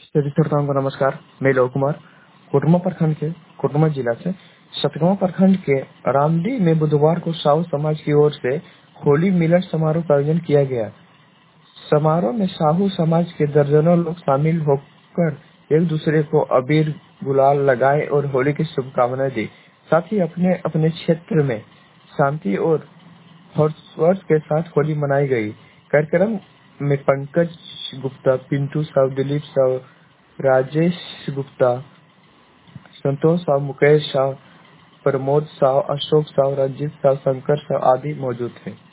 सभी श्रोताओं को नमस्कार। मैं लोक कुमार कोटरमा प्रखंड के कोटरमा जिला से सतगांव प्रखंड के रामडी में बुधवार को साहू समाज की ओर से होली मिलन समारोह का आयोजन किया गया। समारोह में साहू समाज के दर्जनों लोग शामिल होकर एक दूसरे को अबीर गुलाल लगाए और होली की शुभकामनाएं दी। साथ ही अपने अपने क्षेत्र में शांति और हर्ष के साथ होली मनाई गई। कार्यक्रम में पंकज गुप्ता, पिंटू साहु, दिलीप साहु, राजेश गुप्ता, संतोष साहु, मुकेश साहु, प्रमोद साहु, अशोक साहु, रंजीत साहु, शंकर साहु आदि मौजूद थे।